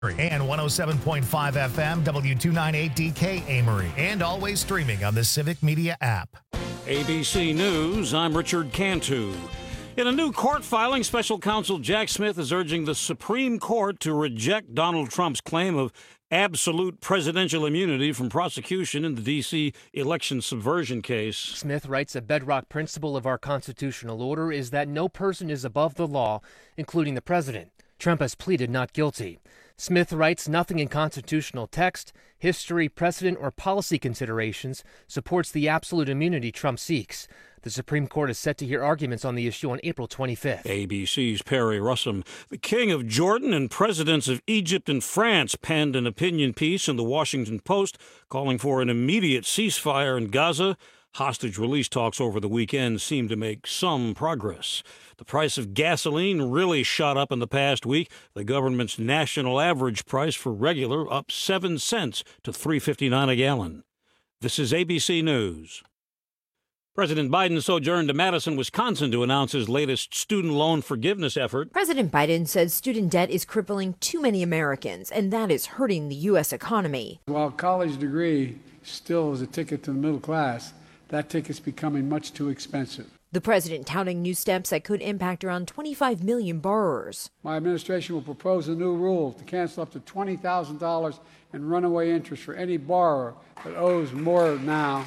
And 107.5 FM, W298DK Amory. And always streaming on the Civic Media app. ABC News, I'm Richard Cantu. In a new court filing, special counsel Jack Smith is urging the Supreme Court to reject Donald Trump's claim of absolute presidential immunity from prosecution in the D.C. election subversion case. Smith writes a bedrock principle of our constitutional order is that no person is above the law, including the president. Trump has pleaded not guilty. Smith writes nothing in constitutional text, history, precedent, or policy considerations supports the absolute immunity Trump seeks. The Supreme Court is set to hear arguments on the issue on April 25th. ABC's Perry Russum. The King of Jordan and presidents of Egypt and France penned an opinion piece in the Washington Post calling for an immediate ceasefire in Gaza. Hostage release talks over the weekend seem to make some progress. The price of gasoline really shot up in the past week. The government's national average price for regular up 7 cents to $3.59 a gallon. This is ABC News. President Biden sojourned to Madison, Wisconsin to announce his latest student loan forgiveness effort. President Biden says student debt is crippling too many Americans, and that is hurting the U.S. economy. While a college degree still is a ticket to the middle class, that ticket's becoming much too expensive. The president touting new steps that could impact around 25 million borrowers. My administration will propose a new rule to cancel up to $20,000 in runaway interest for any borrower that owes more now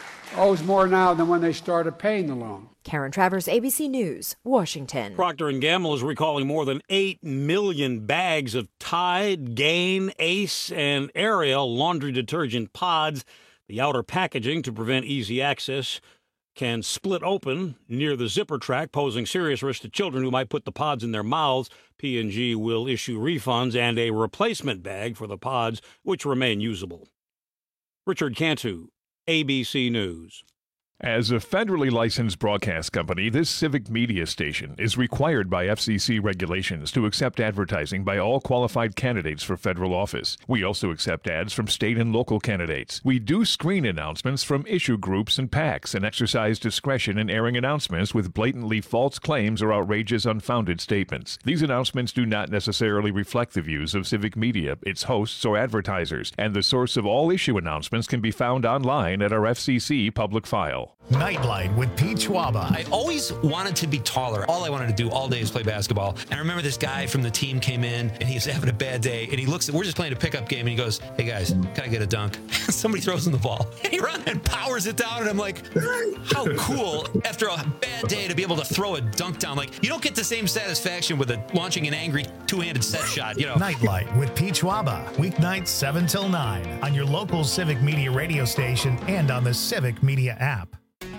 than when they started paying the loan. Karen Travers, ABC News, Washington. Procter & Gamble is recalling more than 8 million bags of Tide, Gain, Ace, and Ariel laundry detergent pods. The outer packaging, to prevent easy access, can split open near the zipper track, posing serious risk to children who might put the pods in their mouths. P&G will issue refunds and a replacement bag for the pods, which remain usable. Richard Cantu, ABC News. As a federally licensed broadcast company, this civic media station is required by FCC regulations to accept advertising by all qualified candidates for federal office. We also accept ads from state and local candidates. We do screen announcements from issue groups and PACs and exercise discretion in airing announcements with blatantly false claims or outrageous, unfounded statements. These announcements do not necessarily reflect the views of civic media, its hosts, or advertisers, and the source of all issue announcements can be found online at our FCC public file. Nightlight with Pete Schwaba. I always wanted to be taller. All I wanted to do all day is play basketball. And I remember this guy from the team came in and he was having a bad day. And he looks at, we're just playing a pickup game. And he goes, "Hey guys, can I get a dunk?" Somebody throws him the ball. And he runs and powers it down. And I'm like, how cool after a bad day to be able to throw a dunk down. Like, you don't get the same satisfaction with launching an angry two-handed set shot, you know. Nightlight with Pete Schwaba. Weeknights 7 till 9 on your local Civic Media radio station and on the Civic Media app.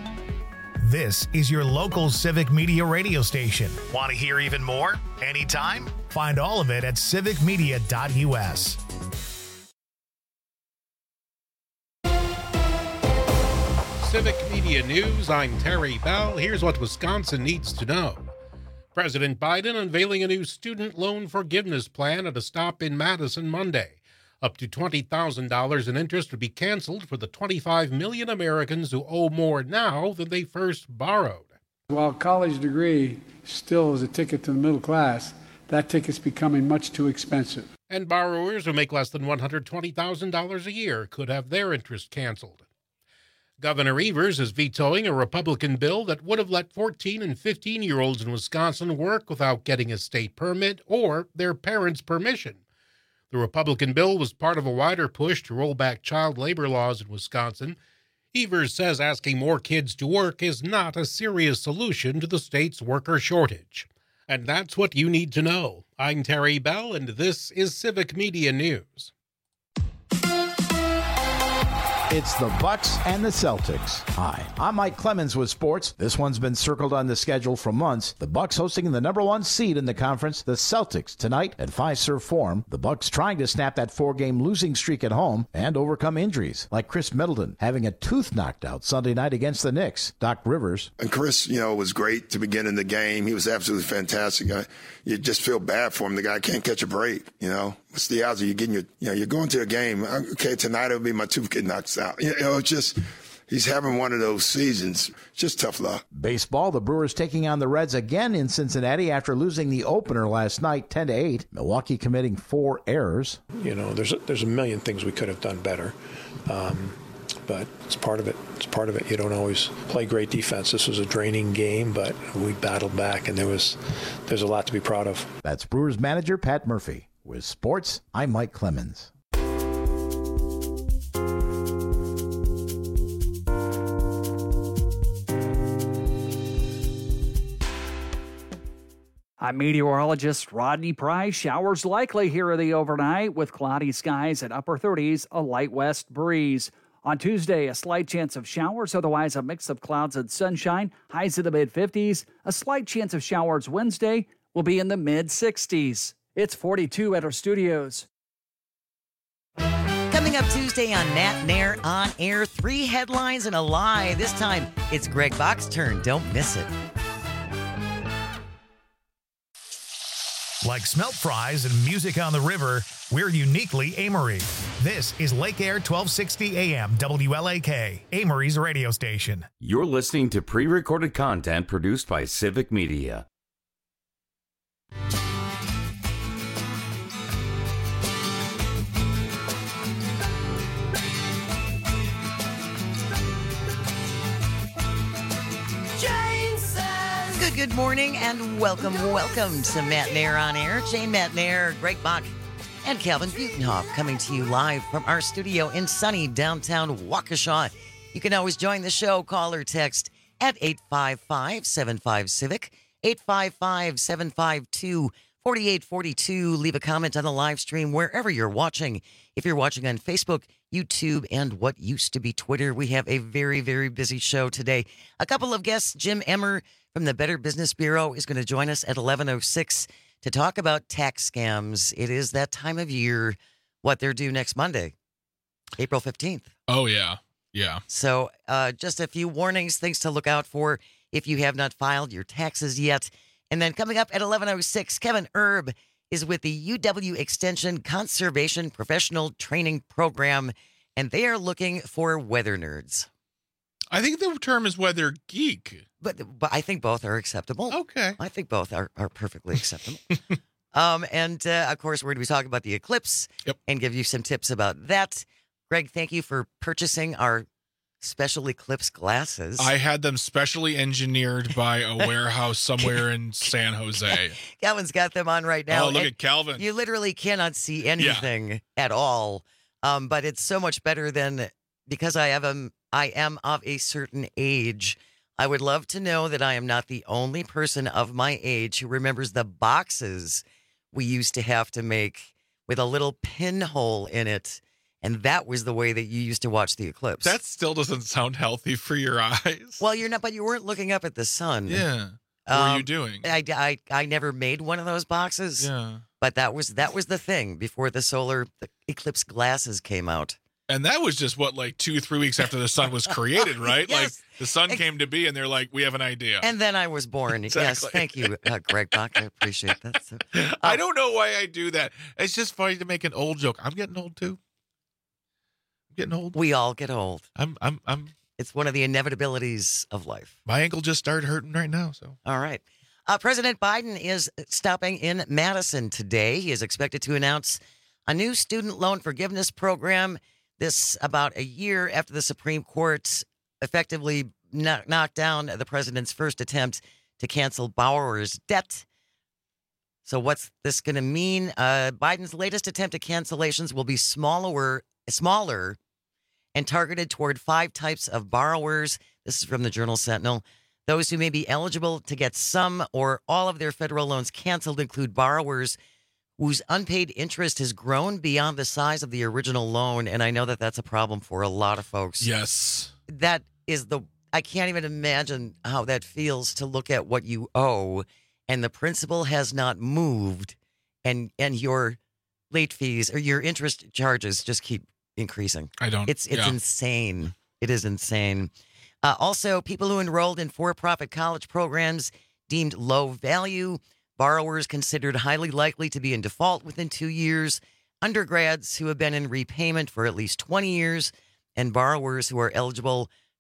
This is your local Civic Media radio station. Want to hear even more? Anytime? Find all of it at civicmedia.us. Civic Media News, I'm Terry Bell. Here's what Wisconsin needs to know. President Biden unveiling a new student loan forgiveness plan at a stop in Madison Monday. Up to $20,000 in interest would be canceled for the 25 million Americans who owe more now than they first borrowed. While a college degree still is a ticket to the middle class, that ticket's becoming much too expensive. And borrowers who make less than $120,000 a year could have their interest canceled. Governor Evers is vetoing a Republican bill that would have let 14 and 15-year-olds in Wisconsin work without getting a state permit or their parents' permission. The Republican bill was part of a wider push to roll back child labor laws in Wisconsin. Evers says asking more kids to work is not a serious solution to the state's worker shortage. And that's what you need to know. I'm Terry Bell, and this is Civic Media News. It's the Bucks and the Celtics. Hi, I'm Mike Clemens with sports. This one's been circled on the schedule for months. The Bucks hosting the number one seed in the conference, the Celtics, tonight at Fiserv Forum. The Bucks trying to snap that 4-game losing streak at home and overcome injuries, like Chris Middleton having a tooth knocked out Sunday night against the Knicks. Doc Rivers. And Chris, was great to begin in the game. He was absolutely fantastic. You just feel bad for him. The guy can't catch a break, What's the odds of you getting you're going to a game? Okay, tonight it'll be my tooth getting knocked out. he's having one of those seasons. Just tough luck. Baseball, the Brewers taking on the Reds again in Cincinnati after losing the opener last night 10-8. Milwaukee committing 4 errors. You know, there's a million things we could have done better. But it's part of it. It's part of it. You don't always play great defense. This was a draining game, but we battled back, and there's a lot to be proud of. That's Brewers manager Pat Murphy. With sports, I'm Mike Clemens. I'm meteorologist Rodney Price. Showers likely here in the overnight with cloudy skies at upper 30s, a light west breeze. On Tuesday, a slight chance of showers, otherwise a mix of clouds and sunshine, highs in the mid-50s. A slight chance of showers Wednesday will be in the mid-60s. It's 42 at our studios. Coming up Tuesday on Matt Nair On Air, 3 headlines and a lie. This time, it's Greg Bach's turn. Don't miss it. Like smelt fries and music on the river, we're uniquely Amory. This is Lake Air 1260 AM WLAK, Amory's radio station. You're listening to pre-recorded content produced by Civic Media. Good morning and welcome to Matt Nair On Air. Jane Matt Nair, Greg Bach, and Calvin Butenhoff coming to you live from our studio in sunny downtown Waukesha. You can always join the show. Call or text at 855-75-CIVIC, 855-752-4842. Leave a comment on the live stream wherever you're watching. If you're watching on Facebook, YouTube, and what used to be Twitter, we have a very, very busy show today. A couple of guests. Jim Emmer from the Better Business Bureau is going to join us at 11:06 to talk about tax scams. It is that time of year. What they're due next Monday, April 15th. Oh, yeah. Yeah. So just a few warnings, things to look out for if you have not filed your taxes yet. And then coming up at 11:06, Kevin Erb is with the UW Extension Conservation Professional Training Program, and they are looking for weather nerds. I think the term is weather geek. But I think both are acceptable. Okay. I think both are perfectly acceptable. And of course, we're going to be talking about the eclipse and give you some tips about that. Greg, thank you for purchasing our special eclipse glasses. I had them specially engineered by a warehouse somewhere in San Jose. Calvin's got them on right now. Oh, look at Calvin. You literally cannot see anything at all. But it's so much better than, because I am of a certain age. I would love to know that I am not the only person of my age who remembers the boxes we used to have to make with a little pinhole in it. And that was the way that you used to watch the eclipse. That still doesn't sound healthy for your eyes. Well, you're not, but you weren't looking up at the sun. Yeah. What were you doing? I never made one of those boxes. Yeah. But that was the thing before the eclipse glasses came out. And that was just, like 2-3 weeks after the sun was created, right? Yes. Like the sun came to be and they're like, we have an idea. And then I was born. Exactly. Yes, thank you, Greg Bach. I appreciate that. So, I don't know why I do that. It's just funny to make an old joke. I'm getting old too. I'm getting old. We all get old. I'm It's one of the inevitabilities of life. My ankle just started hurting right now. So all right. President Biden is stopping in Madison today. He is expected to announce a new student loan forgiveness program. This about a year after the Supreme Court effectively knocked down the president's first attempt to cancel borrowers' debt. So what's this going to mean? Biden's latest attempt at cancellations will be smaller and targeted toward 5 types of borrowers. This is from the Journal Sentinel. Those who may be eligible to get some or all of their federal loans canceled include borrowers whose unpaid interest has grown beyond the size of the original loan. And I know that that's a problem for a lot of folks. Yes. That is I can't even imagine how that feels to look at what you owe and the principal has not moved and your late fees or your interest charges just keep increasing. It's insane. It is insane. Also, people who enrolled in for-profit college programs deemed low value, borrowers considered highly likely to be in default within 2 years, undergrads who have been in repayment for at least 20 years, and borrowers who are eligible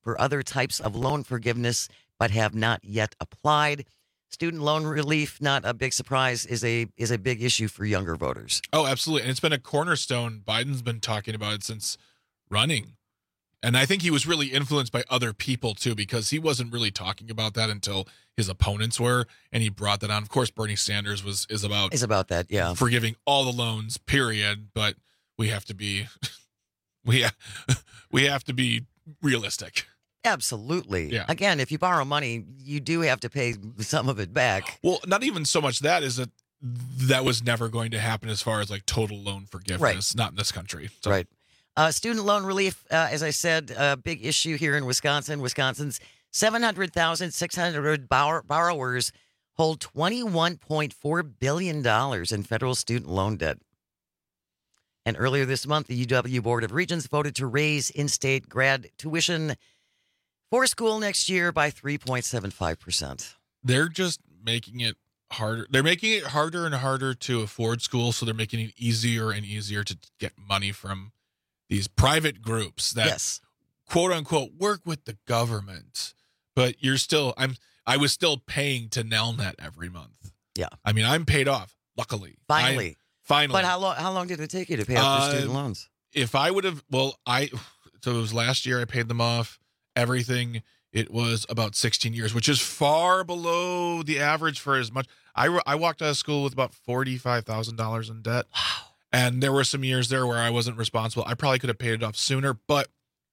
for other types of loan forgiveness, but have not yet applied. Student loan relief, not a big surprise, is a big issue for younger voters. Oh, absolutely. And it's been a cornerstone. Biden's been talking about it since running. And I think he was really influenced by other people, too, because he wasn't really talking about that until his opponents were, and he brought that on. Of course, Bernie Sanders is about that, yeah. Forgiving all the loans, period. But we have to be we have to be realistic. Absolutely. Yeah. Again, if you borrow money, you do have to pay some of it back. Well, not even so much that is that was never going to happen as far as like total loan forgiveness, not in this country. So. Right. Student loan relief, as I said, a big issue here in Wisconsin. Wisconsin's 700,600 borrowers hold $21.4 billion in federal student loan debt. And earlier this month, the UW Board of Regents voted to raise in-state grad tuition for school next year by 3.75%. They're just making it harder. They're making it harder and harder to afford school, so they're making it easier and easier to get money from these private groups that quote unquote work with the government, but I was still paying to Nelnet every month. Yeah. I mean, I'm paid off, luckily. Finally. But how long did it take you to pay off your student loans? If I would have, so it was last year I paid them off, everything. It was about 16 years, which is far below the average for as much. I walked out of school with about $45,000 in debt. Wow. And there were some years there where I wasn't responsible. I probably could have paid it off sooner, but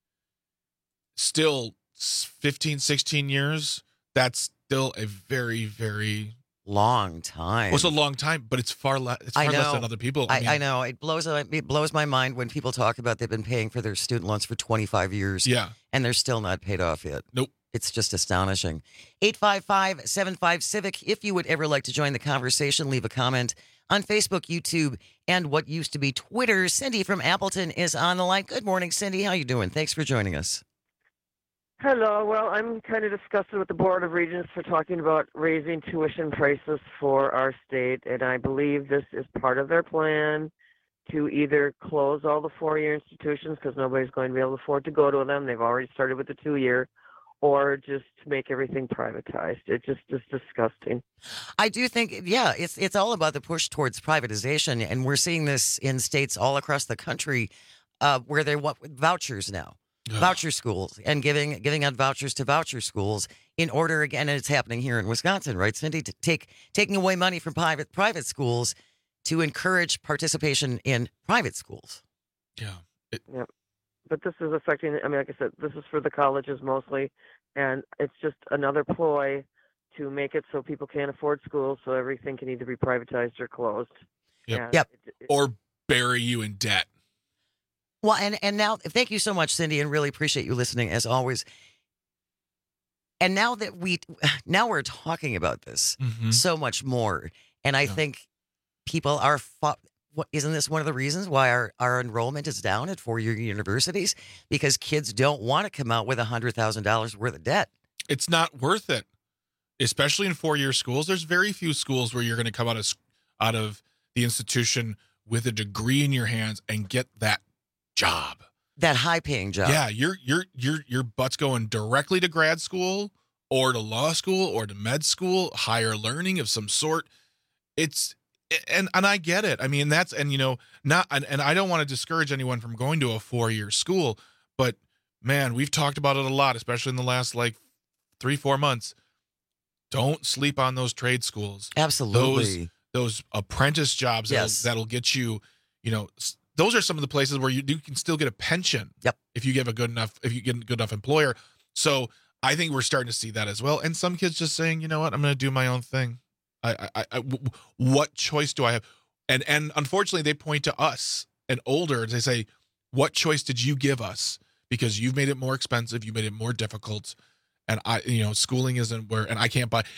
still 15, 16 years, that's still a very, very long time. Well, it's a long time, but it's far less than other people. I know. It blows my mind when people talk about they've been paying for their student loans for 25 years. Yeah. And they're still not paid off yet. Nope. It's just astonishing. 855-75-CIVIC. If you would ever like to join the conversation, leave a comment on Facebook, YouTube, and what used to be Twitter. Cindy from Appleton is on the line. Good morning, Cindy. How you doing? Thanks for joining us. Hello. Well, I'm kind of disgusted with the Board of Regents for talking about raising tuition prices for our state, and I believe this is part of their plan to either close all the 4-year institutions because nobody's going to be able to afford to go to them. They've already started with the 2-year. Or just make everything privatized. It just is disgusting. I do think, it's all about the push towards privatization, and we're seeing this in states all across the country where they want vouchers now, voucher schools, and giving out vouchers to voucher schools in order, again, and it's happening here in Wisconsin, right, Cindy, to taking away money from private schools to encourage participation in private schools. Yeah. Yeah. But this is affecting, like I said, this is for the colleges mostly, and it's just another ploy to make it so people can't afford schools, so everything can either be privatized or closed. Yep. Or bury you in debt. Well, and now, thank you so much, Cindy, and really appreciate you listening, as always. And now that we're talking about this so much more, and I think people are... Isn't this one of the reasons why our enrollment is down at 4-year universities? Because kids don't want to come out with $100,000 worth of debt. It's not worth it, especially in 4-year schools. There's very few schools where you're going to come out of the institution with a degree in your hands and get that job, that high-paying job. Yeah, your butt's going directly to grad school or to law school or to med school, higher learning of some sort. And I get it. I mean, and I don't want to discourage anyone from going to a 4-year school, but man, we've talked about it a lot, especially in the last 3-4 months. Don't sleep on those trade schools. Absolutely. Those apprentice jobs that'll get you, those are some of the places where you can still get a pension. Yep. If you get a good enough employer. So I think we're starting to see that as well. And some kids just saying, you know what, I'm going to do my own thing. What choice do I have? And unfortunately, they point to us and older. They say, "What choice did you give us? Because you've made it more expensive, you made it more difficult, and schooling isn't where, and I can't buy.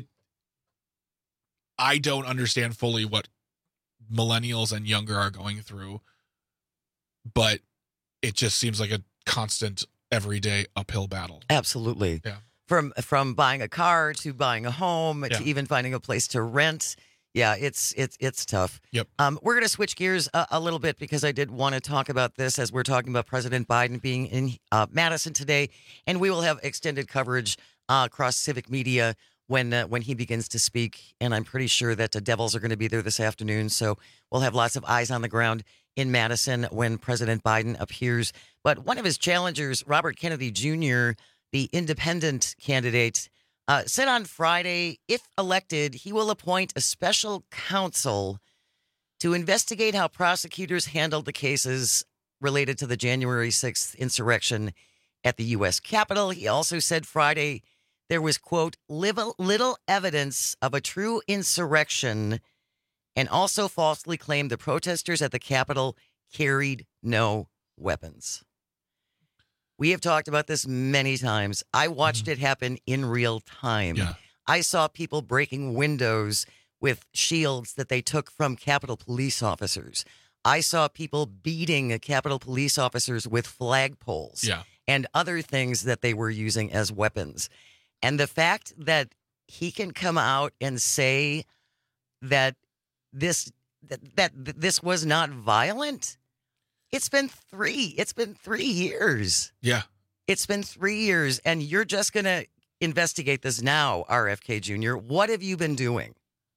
I don't understand fully what millennials and younger are going through, but it just seems like a constant, everyday uphill battle. Absolutely. Yeah. From buying a car to buying a home to even finding a place to rent. Yeah, it's tough. Yep. We're going to switch gears a little bit because I did want to talk about this as we're talking about President Biden being in Madison today, and we will have extended coverage across civic media when he begins to speak. And I'm pretty sure that the Devils are going to be there this afternoon, so we'll have lots of eyes on the ground in Madison when President Biden appears. But one of his challengers, Robert Kennedy Jr., the independent candidate, said on Friday, if elected, he will appoint a special counsel to investigate how prosecutors handled the cases related to the January 6th insurrection at the U.S. Capitol. He also said Friday there was, quote, little evidence of a true insurrection, and also falsely claimed the protesters at the Capitol carried no weapons. We have talked about this many times. I watched it happen in real time. Yeah. I saw people breaking windows with shields that they took from Capitol police officers. I saw people beating Capitol police officers with flagpoles and other things that they were using as weapons. And the fact that he can come out and say that this was not violent. It's been 3 years. Yeah. It's been 3 years, and you're just going to investigate this now, RFK Jr. What have you been doing?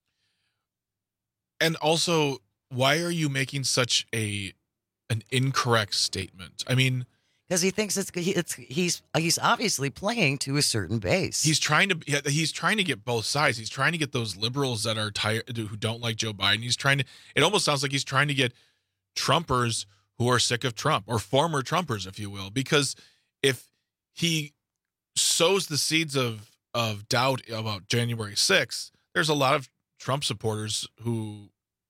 And also, why are you making such an incorrect statement? I mean, because he thinks he's obviously playing to a certain base. He's trying to get both sides. He's trying to get those liberals that are tired, who don't like Joe Biden. It almost sounds like he's trying to get Trumpers who are sick of Trump, or former Trumpers, if you will, because if he sows the seeds of doubt about January 6th, there's a lot of Trump supporters who,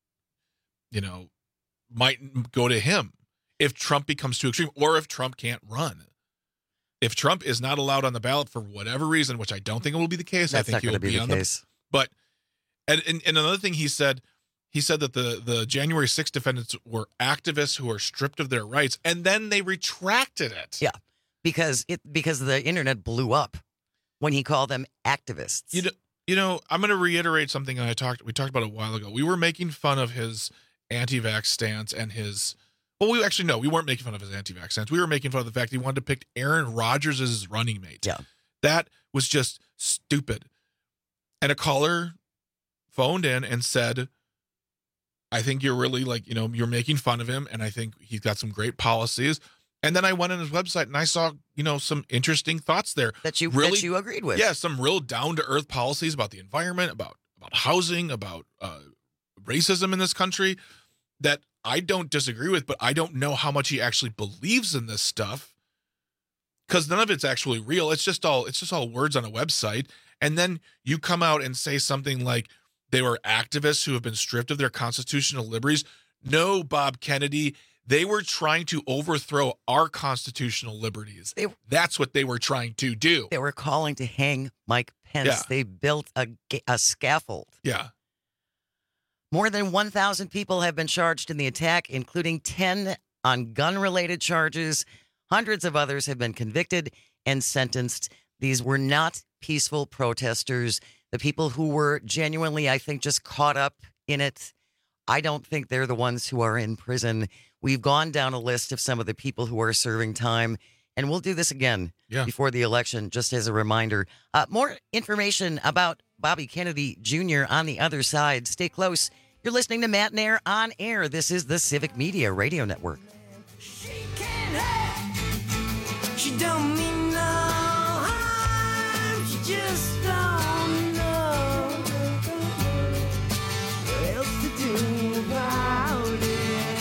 might go to him if Trump becomes too extreme, or if Trump can't run. If Trump is not allowed on the ballot for whatever reason, which I don't think it will be the case, I think he will be on the case. But and another thing he said that the January 6th defendants were activists who were stripped of their rights, and then they retracted it. Yeah, because the internet blew up when he called them activists. I'm going to reiterate something we talked about a while ago. We were making fun of his anti-vax stance and his. Well, we weren't making fun of his anti-vax stance. We were making fun of the fact he wanted to pick Aaron Rodgers as his running mate. Yeah, that was just stupid. And a caller phoned in and said, I think you're really you're making fun of him, and I think he's got some great policies. And then I went on his website and I saw, some interesting thoughts there that you agreed with. Yeah, some real down-to-earth policies about the environment, about housing, about racism in this country that I don't disagree with, but I don't know how much he actually believes in this stuff, because none of it's actually real. It's just all words on a website. And then you come out and say something like they were activists who have been stripped of their constitutional liberties. No, Bob Kennedy, they were trying to overthrow our constitutional liberties. That's what they were trying to do. They were calling to hang Mike Pence. Yeah. They built a scaffold. Yeah. More than 1,000 people have been charged in the attack, including 10 on gun-related charges. Hundreds of others have been convicted and sentenced. These were not peaceful protesters. The people who were genuinely, I think, just caught up in it, I don't think they're the ones who are in prison. We've gone down a list of some of the people who are serving time, and we'll do this again before the election, just as a reminder. More information about Bobby Kennedy Jr. on the other side. Stay close. You're listening to Matt Nair on air. This is the Civic Media Radio Network. She don't mean no harm, she just don't know what else to do about it.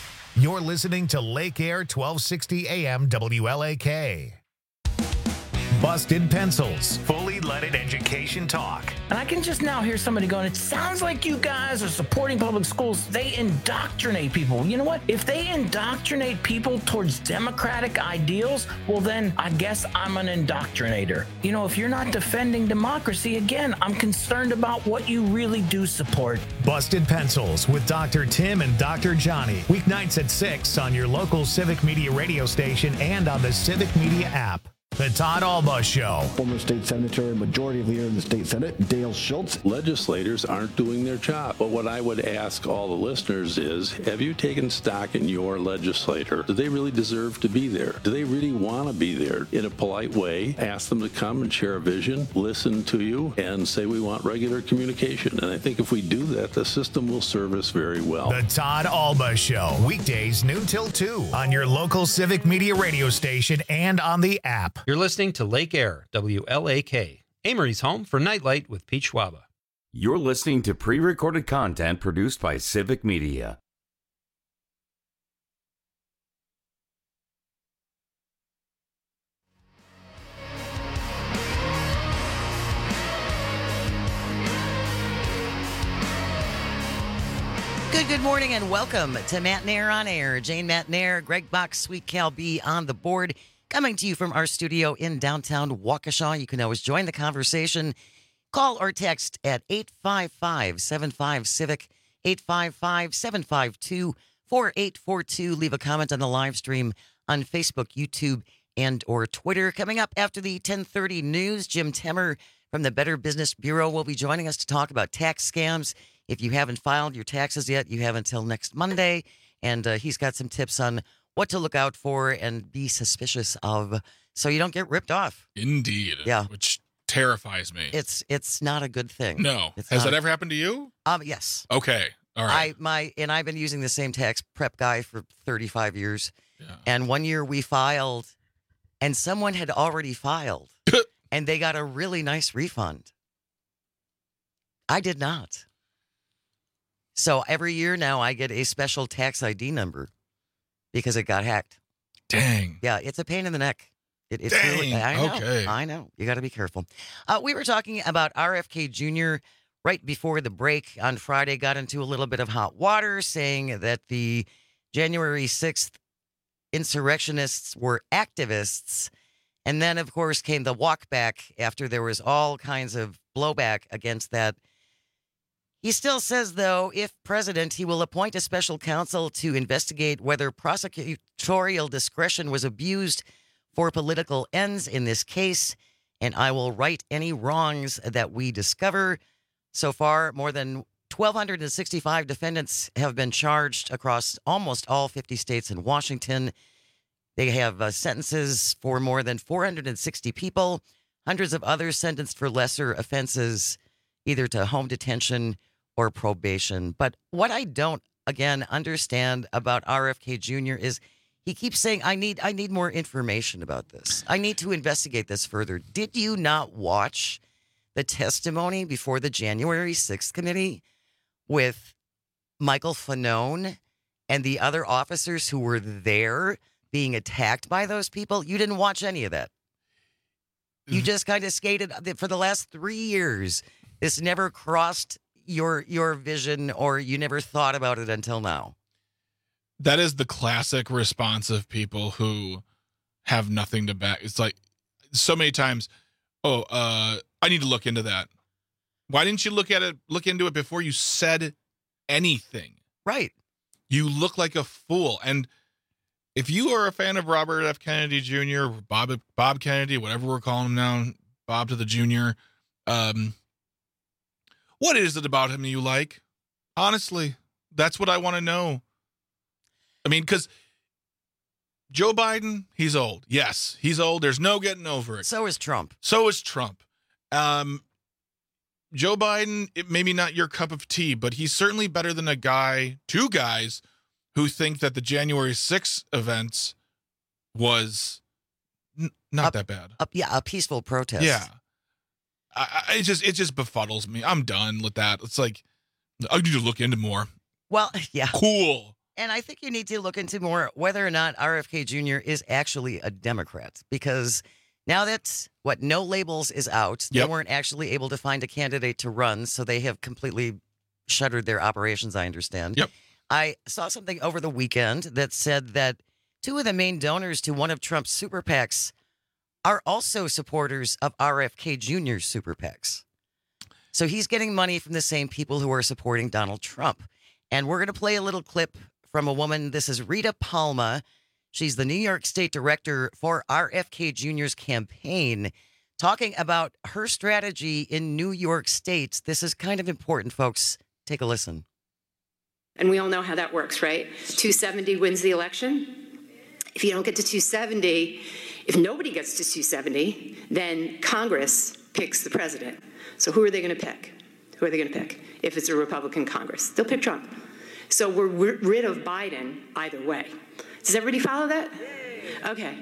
You're listening to Lake Air 1260 AM WLAK. Busted Pencils, fully leaded education talk. And I can just now hear somebody going, it sounds like you guys are supporting public schools. They indoctrinate people. You know what? If they indoctrinate people towards democratic ideals, well, then I guess I'm an indoctrinator. You know, if you're not defending democracy, again, I'm concerned about what you really do support. Busted Pencils with Dr. Tim and Dr. Johnny. Weeknights at 6 on your local Civic Media radio station and on the Civic Media app. The Todd Alba Show. Former state senator, majority leader in the state senate, Dale Schultz. Legislators aren't doing their job. But what I would ask all the listeners is, have you taken stock in your legislator? Do they really deserve to be there? Do they really want to be there? In a polite way, ask them to come and share a vision, listen to you, and say we want regular communication. And I think if we do that, the system will serve us very well. The Todd Alba Show. Weekdays noon till 2 on your local Civic Media radio station and on the app. You're listening to Lake Air, WLAK, Amory's home for Nightlight with Pete Schwaba. You're listening to pre-recorded content produced by Civic Media. Good morning and welcome to Matt Nair on Air. Jane Matt Nair, Greg Box, Sweet Cal B on the board. Coming to you from our studio in downtown Waukesha. You can always join the conversation. Call or text at 855-75-CIVIC, 855-752-4842. Leave a comment on the live stream on Facebook, YouTube, and or Twitter. Coming up after the 10:30 news, Jim Temmer from the Better Business Bureau will be joining us to talk about tax scams. If you haven't filed your taxes yet, you have until next Monday. And he's got some tips on what to look out for and be suspicious of so you don't get ripped off. Indeed. Yeah. Which terrifies me. It's not a good thing. No. Has that ever happened to you? Yes. Okay. All right. I've been using the same tax prep guy for 35 years. Yeah. And one year we filed and someone had already filed and they got a really nice refund. I did not. So every year now I get a special tax ID number. Because it got hacked. Dang. Yeah, it's a pain in the neck. It's Dang. really, I know. Okay. I know. You got to be careful. We were talking about RFK Jr. right before the break on Friday, got into a little bit of hot water, saying that the January 6th insurrectionists were activists. And then, of course, came the walk back after there was all kinds of blowback against that. He still says, though, if president, he will appoint a special counsel to investigate whether prosecutorial discretion was abused for political ends in this case, and I will right any wrongs that we discover. So far, more than 1,265 defendants have been charged across almost all 50 states and Washington. They have sentences for more than 460 people, hundreds of others sentenced for lesser offenses, either to home detention or probation. But what I don't, again, understand about RFK Jr. is he keeps saying, I need more information about this. I need to investigate this further. Did you not watch the testimony before the January 6th committee with Michael Fanone and the other officers who were there being attacked by those people? You didn't watch any of that. You just kind of skated for the last 3 years. This never crossed your vision, or you never thought about it until now. That is the classic response of people who have nothing to back. It's like so many times, I need to look into that. Why didn't you look into it before you said anything? Right. You look like a fool. And if you are a fan of Robert F. Kennedy Jr., Bob Kennedy, whatever we're calling him now, Bob to the Jr., what is it about him you like? Honestly, that's what I want to know. I mean, because Joe Biden, he's old. Yes, he's old. There's no getting over it. So is Trump. Joe Biden, it maybe not your cup of tea, but he's certainly better than two guys who think that the January 6th events was not that bad. A peaceful protest. Yeah. It just befuddles me. I'm done with that. It's like, I need to look into more. Well, yeah. Cool. And I think you need to look into more whether or not RFK Jr. is actually a Democrat, because Now that No Labels is out, they Yep. weren't actually able to find a candidate to run, so they have completely shuttered their operations, I understand. Yep. I saw something over the weekend that said that 2 of the main donors to one of Trump's super PACs are also supporters of RFK Jr.'s super PACs. So he's getting money from the same people who are supporting Donald Trump. And we're going to play a little clip from a woman. This is Rita Palma. She's the New York State Director for RFK Jr.'s campaign, talking about her strategy in New York State. This is kind of important, folks. Take a listen. And we all know how that works, right? 270 wins the election. If you don't get to 270, if nobody gets to 270, then Congress picks the president. So who are they going to pick? Who are they going to pick? If it's a Republican Congress, they'll pick Trump. So we're rid of Biden either way. Does everybody follow that? Okay.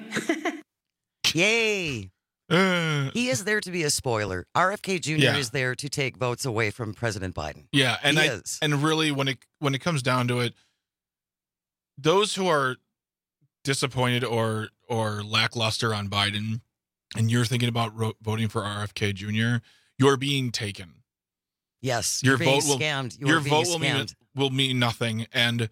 Yay. He is there to be a spoiler. RFK Jr. is there to take votes away from President Biden. Yeah, and he is. And really, when it comes down to it, those who are disappointed or lackluster on Biden, and you're thinking about voting for RFK Jr., you're being taken. Yes, your you're being vote scammed. Your vote will mean nothing. And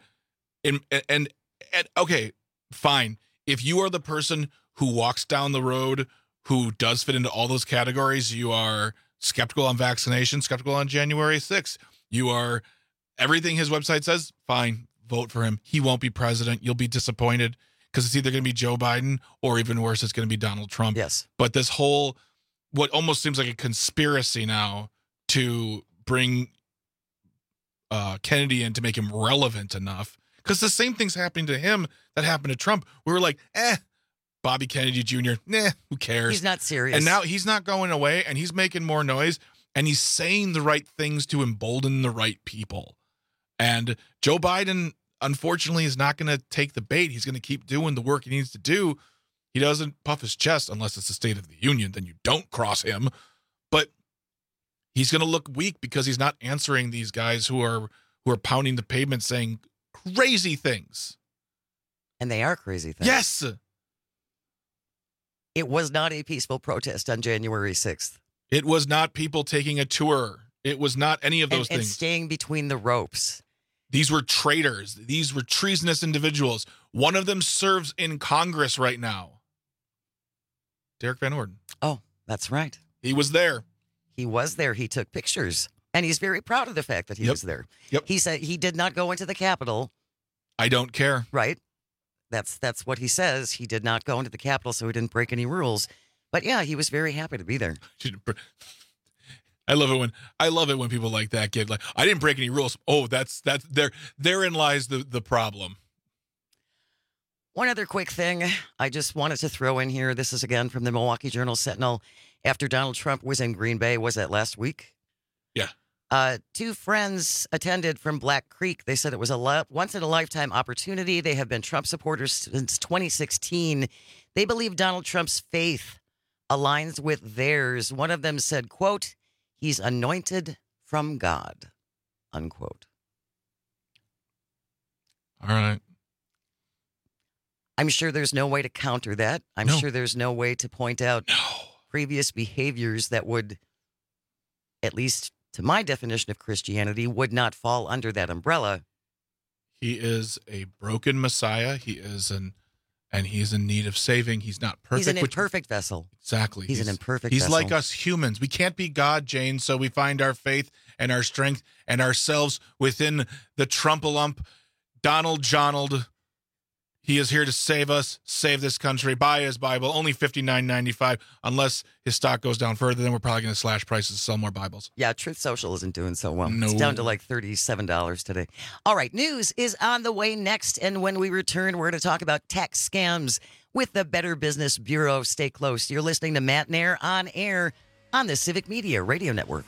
okay, fine. If you are the person who walks down the road who does fit into all those categories, you are skeptical on vaccination, skeptical on January 6th. You are everything his website says, fine, vote for him. He won't be president. You'll be disappointed because it's either going to be Joe Biden or even worse, it's going to be Donald Trump. Yes. But this whole, what almost seems like a conspiracy now to bring Kennedy in to make him relevant enough, because the same thing's happening to him that happened to Trump. We were like, Bobby Kennedy Jr., who cares? He's not serious. And now he's not going away, and he's making more noise, and he's saying the right things to embolden the right people. And Joe Biden, unfortunately, is not going to take the bait. He's going to keep doing the work he needs to do. He doesn't puff his chest unless it's the State of the Union. Then you don't cross him. But he's going to look weak because he's not answering these guys who are pounding the pavement saying crazy things. And they are crazy things. Yes. It was not a peaceful protest on January 6th. It was not people taking a tour. It was not any of those things. And staying between the ropes. These were traitors. These were treasonous individuals. One of them serves in Congress right now. Derek Van Orden. Oh, that's right. He was there. He was there. He took pictures. And he's very proud of the fact that he was there. Yep. He said he did not go into the Capitol. I don't care. Right. That's what he says. He did not go into the Capitol, so he didn't break any rules. But yeah, he was very happy to be there. I love it when people like that get like, I didn't break any rules. Oh, that's therein lies the problem. One other quick thing I just wanted to throw in here. This is again from the Milwaukee Journal-Sentinel. After Donald Trump was in Green Bay, was that last week? Yeah. 2 friends attended from Black Creek. They said it was a once-in-a-lifetime opportunity. They have been Trump supporters since 2016. They believe Donald Trump's faith aligns with theirs. One of them said, quote, "He's anointed from God," unquote. All right. I'm sure there's no way to counter that. I'm sure there's no way to point out previous behaviors that would, at least to my definition of Christianity, would not fall under that umbrella. He is a broken Messiah. He's in need of saving. He's not perfect. He's an imperfect vessel. Exactly. He's an imperfect vessel. vessel. He's like us humans. We can't be God, Jane, so we find our faith and our strength and ourselves within the Trumpalump, Donald Jonald. He is here to save us, save this country. Buy his Bible, only $59.95. Unless his stock goes down further, then we're probably going to slash prices to sell more Bibles. Yeah, Truth Social isn't doing so well. No. It's down to like $37 today. All right, news is on the way next. And when we return, we're going to talk about tax scams with the Better Business Bureau. Stay close. You're listening to Matt Nair on air on the Civic Media Radio Network.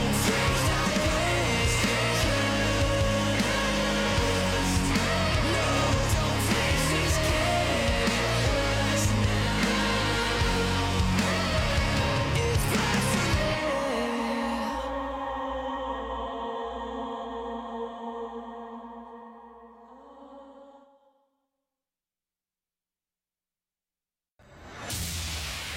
No.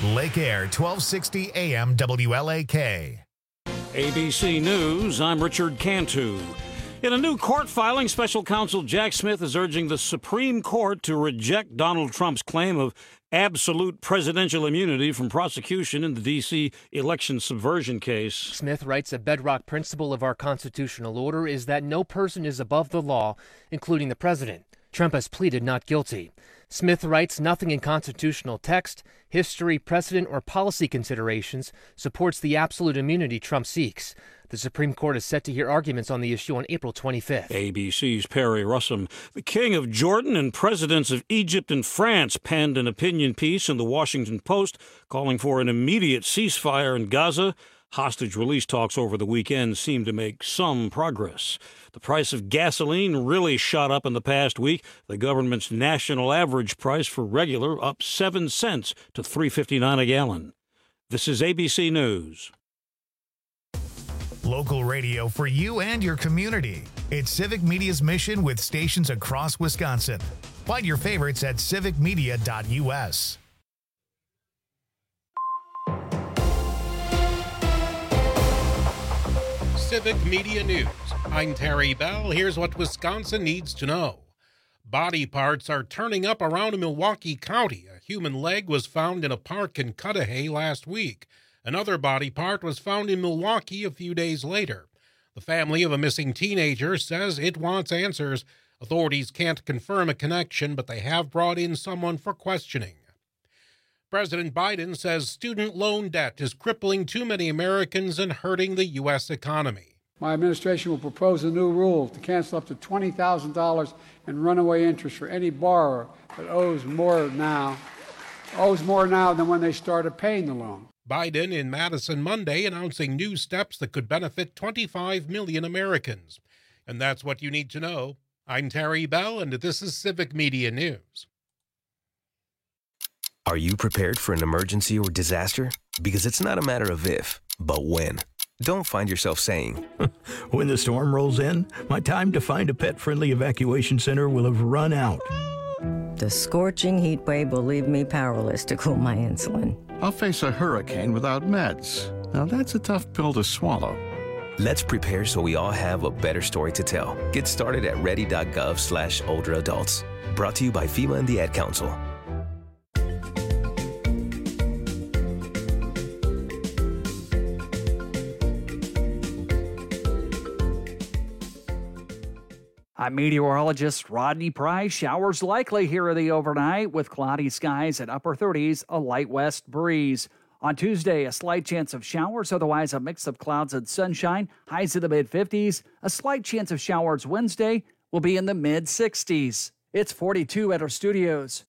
Lake Air, 1260 AM WLAK. ABC News, I'm Richard Cantu. In a new court filing, special counsel Jack Smith is urging the Supreme Court to reject Donald Trump's claim of absolute presidential immunity from prosecution in the D.C. election subversion case. Smith writes a bedrock principle of our constitutional order is that no person is above the law, including the president. Trump has pleaded not guilty. Smith writes nothing in constitutional text, history, precedent, or policy considerations supports the absolute immunity Trump seeks. The Supreme Court is set to hear arguments on the issue on April 25th. ABC's Perry Russum. The King of Jordan and presidents of Egypt and France penned an opinion piece in the Washington Post calling for an immediate ceasefire in Gaza. Hostage release talks over the weekend seem to make some progress. The price of gasoline really shot up in the past week. The government's national average price for regular up 7 cents to $3.59 a gallon. This is ABC News. Local radio for you and your community. It's Civic Media's mission with stations across Wisconsin. Find your favorites at civicmedia.us. Civic Media News. I'm Terry Bell. Here's what Wisconsin needs to know. Body parts are turning up around Milwaukee County. A human leg was found in a park in Cudahy last week. Another body part was found in Milwaukee a few days later. The family of a missing teenager says it wants answers. Authorities can't confirm a connection, but they have brought in someone for questioning. President Biden says student loan debt is crippling too many Americans and hurting the U.S. economy. My administration will propose a new rule to cancel up to $20,000 in runaway interest for any borrower that owes more now than when they started paying the loan. Biden in Madison Monday announcing new steps that could benefit 25 million Americans. And that's what you need to know. I'm Terry Bell, and this is Civic Media News. Are you prepared for an emergency or disaster? Because it's not a matter of if, but when. Don't find yourself saying, when the storm rolls in, my time to find a pet-friendly evacuation center will have run out. The scorching heat wave will leave me powerless to cool my insulin. I'll face a hurricane without meds. Now that's a tough pill to swallow. Let's prepare so we all have a better story to tell. Get started at ready.gov/older adults. Brought to you by FEMA and the Ad Council. I'm meteorologist Rodney Price. Showers likely here in the overnight with cloudy skies at upper 30s, a light west breeze. On Tuesday, a slight chance of showers, otherwise a mix of clouds and sunshine, highs in the mid-50s. A slight chance of showers Wednesday will be in the mid-60s. It's 42 at our studios.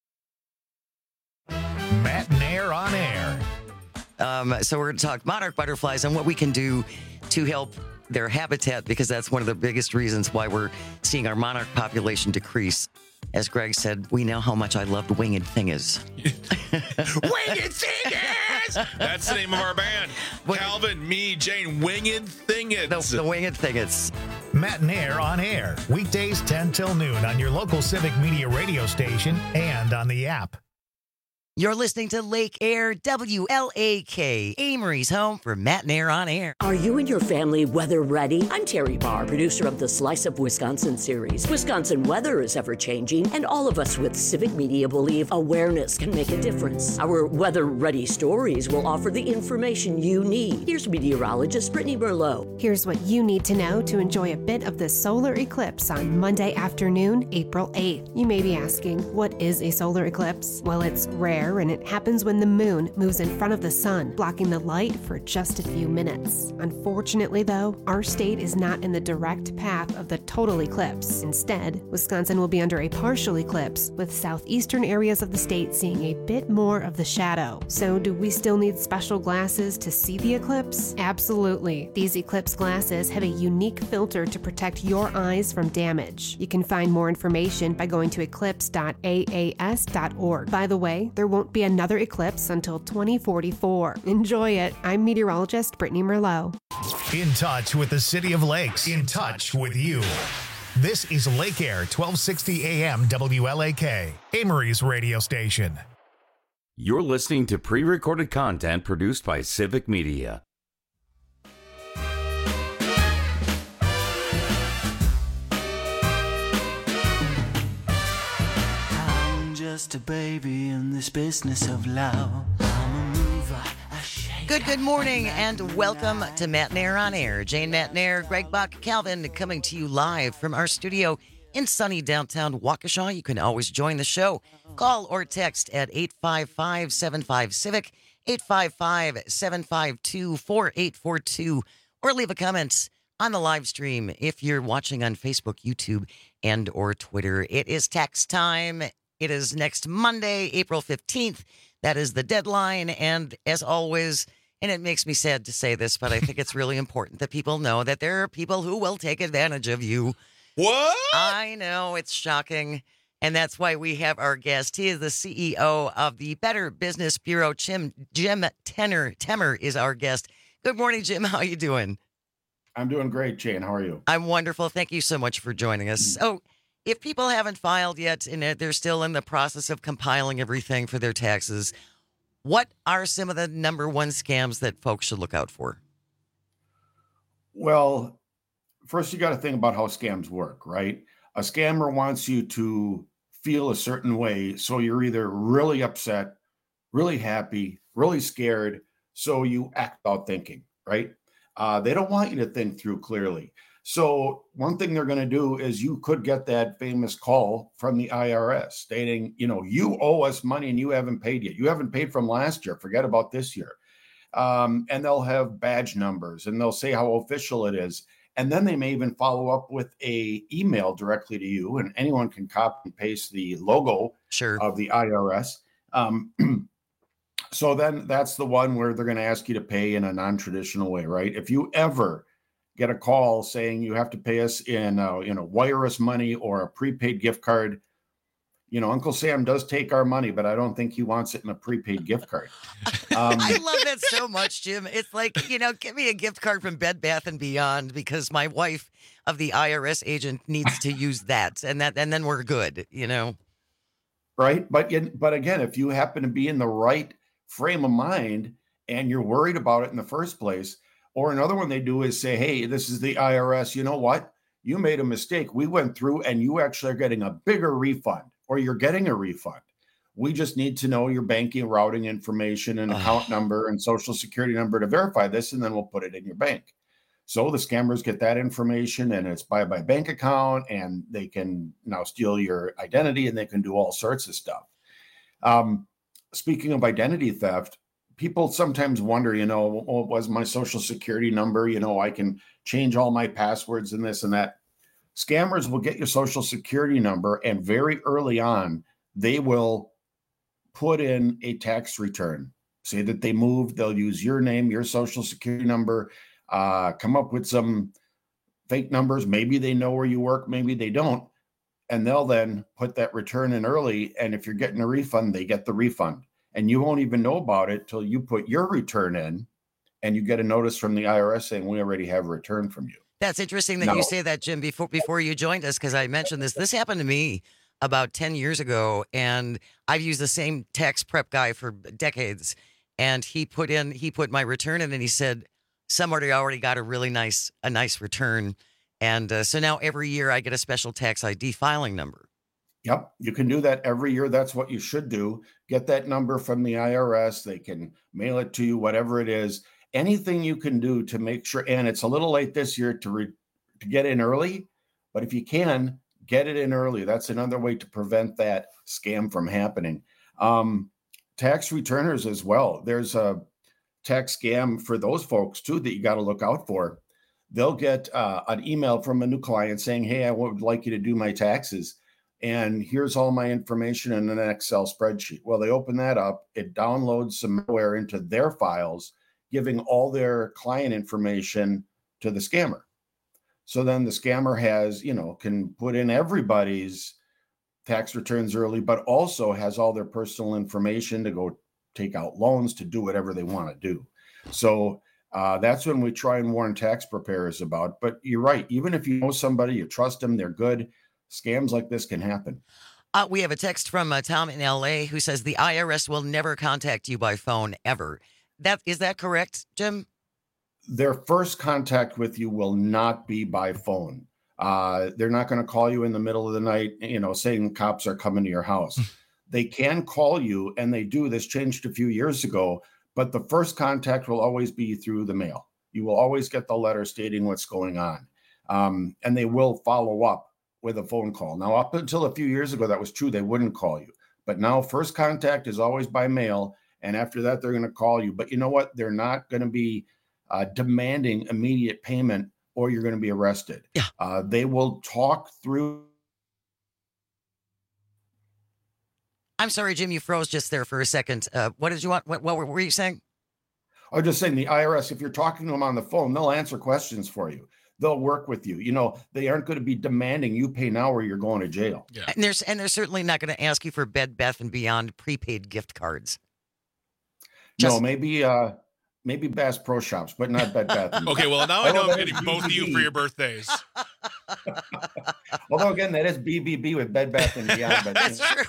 Matt Nair on air. So we're going to talk monarch butterflies and what we can do to help their habitat, because that's one of the biggest reasons why we're seeing our monarch population decrease. As Greg said, we know how much I loved Winged Thingers. Winged Thingers! That's the name of our band. Calvin, me, Jane, Winged Thingers. The Winged Thingers. Matt Nair on air. Weekdays 10 till noon on your local Civic Media radio station and on the app. You're listening to Lake Air WLAK, Amory's home for Matt Nair on air. Are you and your family weather ready? I'm Terry Barr, producer of the Slice of Wisconsin series. Wisconsin weather is ever changing, and all of us with Civic Media believe awareness can make a difference. Our weather ready stories will offer the information you need. Here's meteorologist Brittany Merlot. Here's what you need to know to enjoy a bit of the solar eclipse on Monday afternoon, April 8th. You may be asking, what is a solar eclipse? Well, it's rare, and it happens when the moon moves in front of the sun, blocking the light for just a few minutes. Unfortunately, though, our state is not in the direct path of the total eclipse. Instead, Wisconsin will be under a partial eclipse, with southeastern areas of the state seeing a bit more of the shadow. So, do we still need special glasses to see the eclipse? Absolutely. These eclipse glasses have a unique filter to protect your eyes from damage. You can find more information by going to eclipse.aas.org. By the way, there won't be another eclipse until 2044. Enjoy it. I'm meteorologist Brittany Merlot. In touch with the City of Lakes. In touch with you. This is Lake Air 1260 AM WLAK, Amory's radio station. You're listening to pre-recorded content produced by Civic Media. I'm just a baby in this business of love. I'm a mover, a shaker. Good morning, and welcome to Matt Nair on Air. Jane Matt Nair, Greg Buck, Calvin, coming to you live from our studio in sunny downtown Waukesha. You can always join the show. Call or text at 855-75-CIVIC, 855-752-4842, or leave a comment on the live stream if you're watching on Facebook, YouTube, and or Twitter. It is tax time. It is next Monday, April 15th. That is the deadline. And as always, and it makes me sad to say this, but I think it's really important that people know that there are people who will take advantage of you. What? I know, it's shocking. And that's why we have our guest. He is the CEO of the Better Business Bureau. Jim Temer is our guest. Good morning, Jim. How are you doing? I'm doing great, Jane. How are you? I'm wonderful. Thank you so much for joining us. So if people haven't filed yet and they're still in the process of compiling everything for their taxes, what are some of the number one scams that folks should look out for? Well, first you got to think about how scams work, right? A scammer wants you to feel a certain way, so you're either really upset, really happy, really scared, so you act out thinking, right? They don't want you to think through clearly. So one thing they're going to do is you could get that famous call from the IRS stating, you owe us money and you haven't paid yet. You haven't paid from last year. Forget about this year. And they'll have badge numbers and they'll say how official it is. And then they may even follow up with a email directly to you, and anyone can copy and paste the logo of the IRS. So then that's the one where they're going to ask you to pay in a non-traditional way, right? If you ever get a call saying you have to pay us in, wire us money or a prepaid gift card, Uncle Sam does take our money, but I don't think he wants it in a prepaid gift card. I love that so much, Jim. It's like, give me a gift card from Bed Bath & Beyond because my wife of the IRS agent needs to use that, and then we're good, Right. But again, if you happen to be in the right frame of mind and you're worried about it in the first place, or another one they do is say, hey, this is the IRS. You know what? You made a mistake. We went through and you actually are getting a bigger refund, or you're getting a refund. We just need to know your banking routing information and account number and social security number to verify this, and then we'll put it in your bank. So the scammers get that information, and it's by bank account, and they can now steal your identity, and they can do all sorts of stuff. Speaking of identity theft, people sometimes wonder, what was my social security number? I can change all my passwords and this and that. Scammers will get your social security number, and very early on, they will put in a tax return. Say that they moved, they'll use your name, your social security number, come up with some fake numbers. Maybe they know where you work, maybe they don't. And they'll then put that return in early. And if you're getting a refund, they get the refund. And you won't even know about it till you put your return in and you get a notice from the IRS saying, we already have a return from you. That's interesting that you say that, Jim, before you joined us, because I mentioned this. This happened to me about 10 years ago, and I've used the same tax prep guy for decades. And he put my return in, and he said, somebody already got a nice return. And so now every year I get a special tax ID filing number. Yep, you can do that every year. That's what you should do. Get that number from the IRS. They can mail it to you, whatever it is. Anything you can do to make sure, and it's a little late this year to get in early, but if you can, get it in early. That's another way to prevent that scam from happening. Tax returners as well. There's a tax scam for those folks too that you got to look out for. They'll get an email from a new client saying, hey, I would like you to do my taxes, and here's all my information in an Excel spreadsheet. Well, they open that up, it downloads some malware into their files, giving all their client information to the scammer. So then the scammer has, can put in everybody's tax returns early, but also has all their personal information to go take out loans, to do whatever they want to do. So that's when we try and warn tax preparers about. But you're right. Even if you know somebody, you trust them, they're good, scams like this can happen. We have a text from Tom in L.A. who says the IRS will never contact you by phone ever. Is that correct, Jim? Their first contact with you will not be by phone. They're not going to call you in the middle of the night, saying cops are coming to your house. They can call you, and they do. This changed a few years ago, but the first contact will always be through the mail. You will always get the letter stating what's going on, and they will follow up with a phone call. Now, up until a few years ago, that was true. They wouldn't call you. But now first contact is always by mail. And after that, they're going to call you. But you know what? They're not going to be demanding immediate payment or you're going to be arrested. Yeah. They will talk through. I'm sorry, Jim, you froze just there for a second. What did you want? What were you saying? I was just saying the IRS, if you're talking to them on the phone, they'll answer questions for you. They'll work with you. They aren't going to be demanding you pay now or you're going to jail. Yeah. And they're certainly not going to ask you for Bed Bath & Beyond prepaid gift cards. No, maybe Bass Pro Shops, but not Bed Bath. Okay, well, now I know I'm getting both of you for your birthdays. Although, again, that is BBB with Bed Bath & Beyond. But That's true.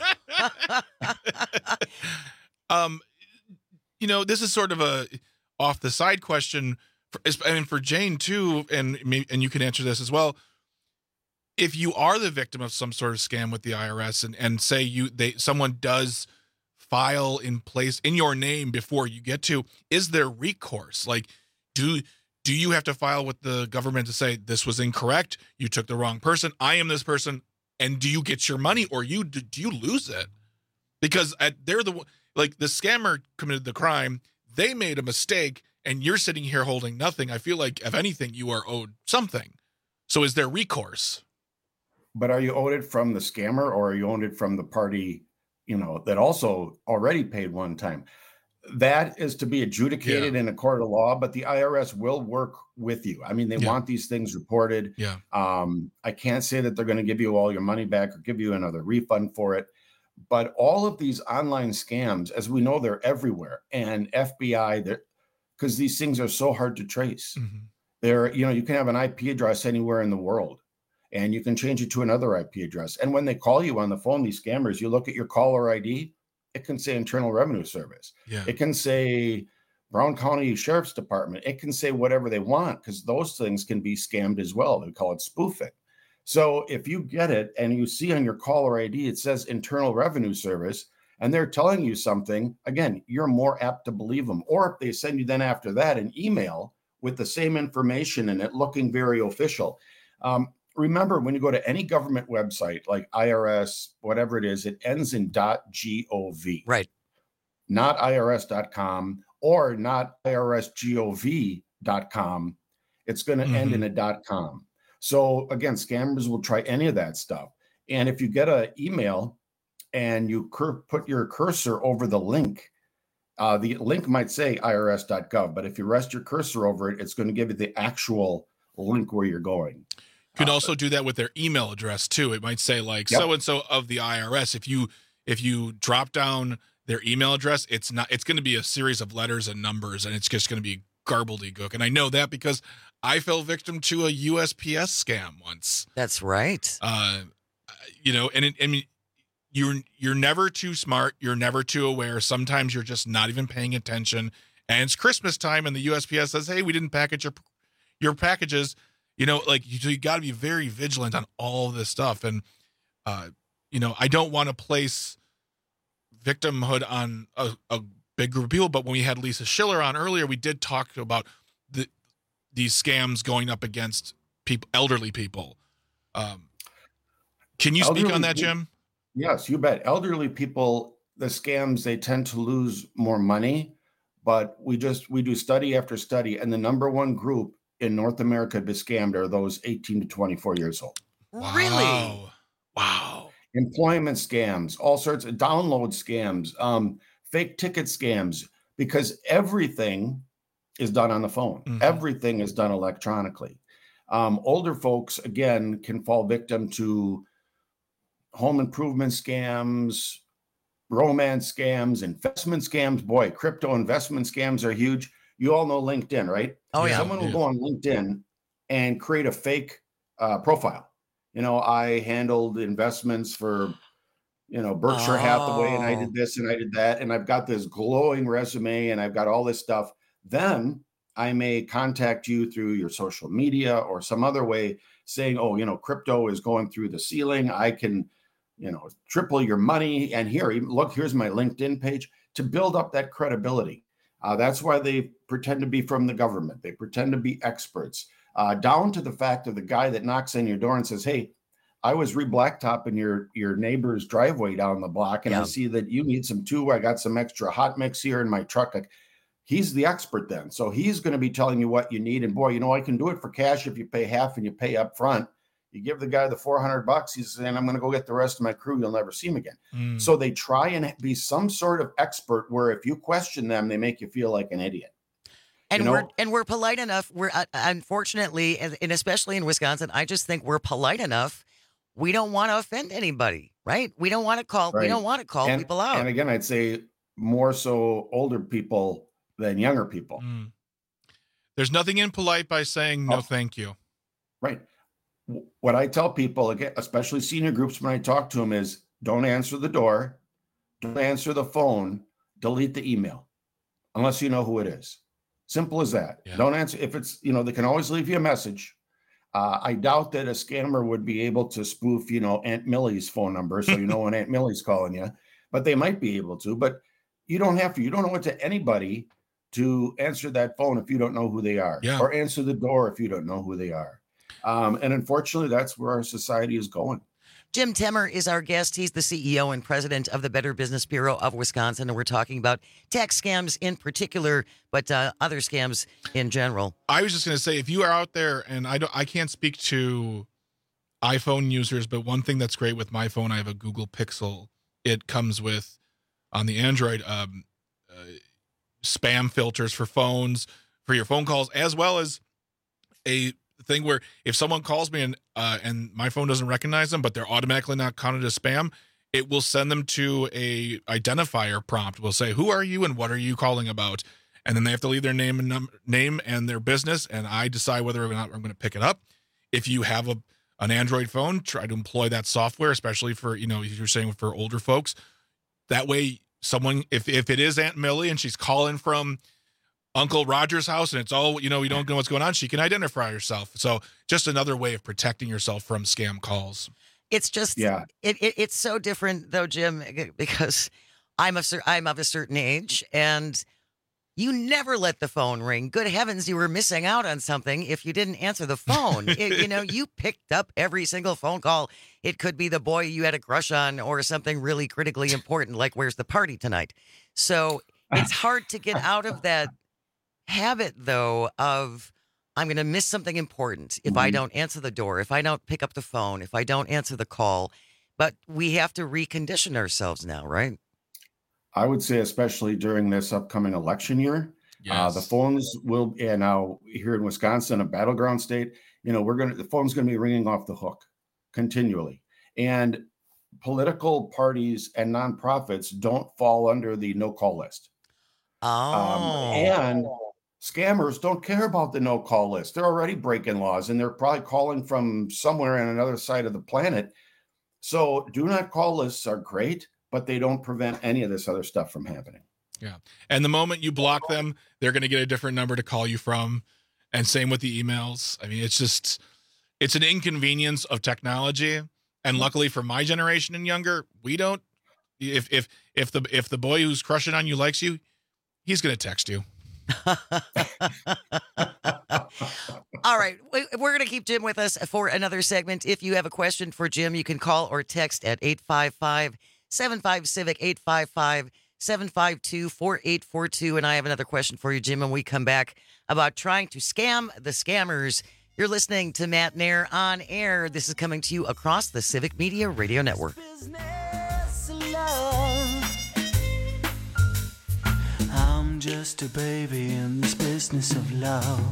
This is sort of a off the side question. For Jane too, and you can answer this as well. If you are the victim of some sort of scam with the IRS, and say someone does file in your name before you get to, is there recourse? Like, do you have to file with the government to say this was incorrect? You took the wrong person. I am this person, and do you get your money, or do you lose it? Because they're the scammer committed the crime. They made a mistake. And you're sitting here holding nothing. I feel like, if anything, you are owed something. So is there recourse? But are you owed it from the scammer, or are you owed it from the party, that also already paid one time? That is to be adjudicated in a court of law, but the IRS will work with you. I mean, they want these things reported. Yeah. I can't say that they're going to give you all your money back or give you another refund for it. But all of these online scams, as we know, they're everywhere. And FBI, because these things are so hard to trace. Mm-hmm. You can have an IP address anywhere in the world, and you can change it to another IP address. And when they call you on the phone, these scammers, you look at your caller ID, it can say Internal Revenue Service. Yeah. It can say Brown County Sheriff's Department. It can say whatever they want, because those things can be scammed as well. They call it spoofing. So if you get it and you see on your caller ID, it says Internal Revenue Service, and they're telling you something, again, you're more apt to believe them. Or if they send you then after that an email with the same information and it looking very official. Remember, when you go to any government website like IRS, whatever it is, it ends in .gov. Right. Not IRS.com or not IRSGOV.com. It's going to end in a .com. So again, scammers will try any of that stuff. And if you get an email and you put your cursor over the link might say irs.gov, but if you rest your cursor over it, it's going to give you the actual link where you're going. You can also do that with their email address too. It might say like so-and-so of the IRS. If you drop down their email address, it's going to be a series of letters and numbers, and it's just going to be garbledy-gook. And I know that because I fell victim to a USPS scam once. That's right. You're never too smart. You're never too aware. Sometimes you're just not even paying attention. And it's Christmas time, and the USPS says, "Hey, we didn't package your packages." You got to be very vigilant on all this stuff. And I don't want to place victimhood on a big group of people. But when we had Lisa Schiller on earlier, we did talk about these scams going up against elderly people. Can you speak on that, Jim? Yes, you bet. Elderly people, the scams, they tend to lose more money, but we do study after study, and the number one group in North America to be scammed are those 18 to 24 years old. Really? Wow. Employment scams, all sorts of download scams, fake ticket scams, because everything is done on the phone. Mm-hmm. Everything is done electronically. Older folks, again, can fall victim to home improvement scams, romance scams, investment scams. Boy, crypto investment scams are huge. You all know LinkedIn, right? Oh, yeah. Someone will go on LinkedIn and create a fake profile. I handled investments for Berkshire Hathaway, and I did this and I did that, and I've got this glowing resume and I've got all this stuff, then I may contact you through your social media or some other way saying, crypto is going through the ceiling. I can, triple your money. And here's my LinkedIn page, to build up that credibility. That's why they pretend to be from the government. They pretend to be experts, down to the fact of the guy that knocks on your door and says, hey, I was re-blacktopping your neighbor's driveway down the block, and I see that you need some too. I got some extra hot mix here in my truck. He's the expert then. So he's going to be telling you what you need. And boy, I can do it for cash if you pay half and you pay up front. You give the guy the $400, he's saying, I'm going to go get the rest of my crew. You'll never see him again. So they try and be some sort of expert where if you question them, they make you feel like an idiot. And we're polite enough. We're unfortunately, and especially in Wisconsin, I just think we're polite enough. We don't want to offend anybody, right? We don't want to call. Right. We don't want to call people out. And again, I'd say more so older people than younger people. There's nothing impolite by saying no, thank you. Right. What I tell people, again, especially senior groups, when I talk to them, is don't answer the door, don't answer the phone, delete the email, unless you know who it is. Simple as that. Yeah. Don't answer. If it's, they can always leave you a message. I doubt that a scammer would be able to spoof, Aunt Millie's phone number, so when Aunt Millie's calling you. But they might be able to. But you don't have to. You don't owe it to anybody to answer that phone if you don't know who they are, or answer the door if you don't know who they are. And unfortunately, that's where our society is going. Jim Temer is our guest. He's the CEO and president of the Better Business Bureau of Wisconsin, and we're talking about tax scams in particular, but other scams in general. I was just going to say, if you are out there, and I can't speak to iPhone users, but one thing that's great with my phone, I have a Google Pixel. It comes with, on the Android, spam filters for phones, for your phone calls, as well as a thing where if someone calls me and my phone doesn't recognize them, but they're automatically not counted as spam, it will send them to a identifier prompt. We'll say, who are you and what are you calling about? And then they have to leave their name and their business, and I decide whether or not I'm going to pick it up. If you have an Android phone, try to employ that software, especially for, you're saying for older folks. That way, someone, if it is Aunt Millie and she's calling from Uncle Roger's house and it's all, you don't know what's going on, she can identify herself. So just another way of protecting yourself from scam calls. It's just, it's so different though, Jim, because I'm of a certain age and you never let the phone ring. Good heavens, you were missing out on something if you didn't answer the phone. You picked up every single phone call. It could be the boy you had a crush on or something really critically important, like where's the party tonight? So it's hard to get out of that habit, though, of I'm going to miss something important if I don't answer the door, if I don't pick up the phone, if I don't answer the call. But we have to recondition ourselves now, right? I would say, especially during this upcoming election year, the phones will, and now here in Wisconsin, a battleground state, the phone's going to be ringing off the hook continually. And political parties and nonprofits don't fall under the no-call list. And scammers don't care about the no-call list. They're already breaking laws, and they're probably calling from somewhere on another side of the planet. So do not call lists are great, but they don't prevent any of this other stuff from happening. Yeah. And the moment you block them, they're going to get a different number to call you from. And same with the emails. I mean, it's an inconvenience of technology. And luckily for my generation and younger, we don't, if the boy who's crushing on you likes you, he's going to text you. All right. We're going to keep Jim with us for another segment. If you have a question for Jim, you can call or text at 855-75-CIVIC, 855-752-4842. And I have another question for you, Jim, when we come back about trying to scam the scammers. You're listening to Matt Nair on air. This is coming to you across the Civic Media Radio Network. I'm just a baby in this business of love.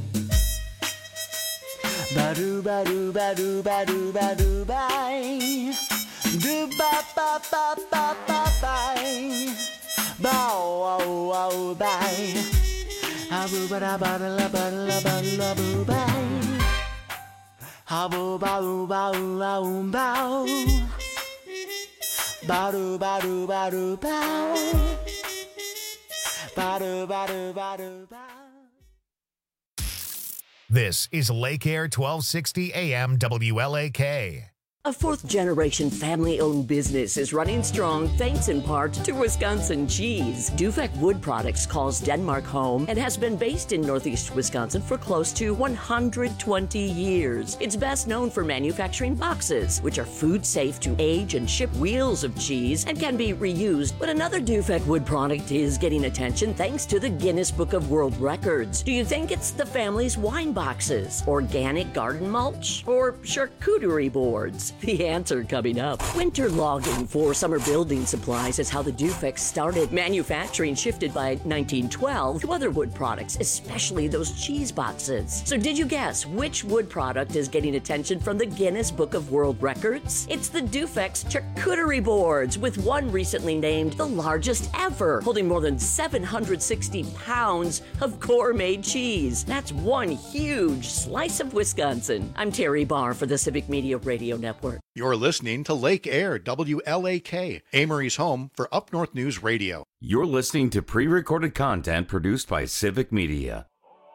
Ba-doo, ba-doo, ba-doo, ba-doo, ba-doo, bye. Do ba ba ba ba ba bye. Bow wow wow bye. Abu ba da ba da la ba da la ba da la boo bye. Abu ba oo ba oo ba oo bow. Ba-do, ba-do, ba-do, bow. Ba-do, ba-do, ba-do, bow. This is Lake Air 1260 AM WLAK. A fourth-generation family-owned business is running strong thanks in part to Wisconsin cheese. Dufek Wood Products calls Denmark home and has been based in Northeast Wisconsin for close to 120 years. It's best known for manufacturing boxes, which are food safe to age and ship wheels of cheese and can be reused. But another Dufek Wood product is getting attention thanks to the Guinness Book of World Records. Do you think it's the family's wine boxes, organic garden mulch, or charcuterie boards? The answer coming up. Winter logging for summer building supplies is how the Dufek started. Manufacturing shifted by 1912 to other wood products, especially those cheese boxes. So did you guess which wood product is getting attention from the Guinness Book of World Records? It's the Dufek's charcuterie boards, with one recently named the largest ever, holding more than 760 pounds of gourmet cheese. That's one huge slice of Wisconsin. I'm Terry Barr for the Civic Media Radio Network. You're listening to Lake Air WLAK, Amory's home for Up North News Radio. You're listening to pre-recorded content produced by Civic Media.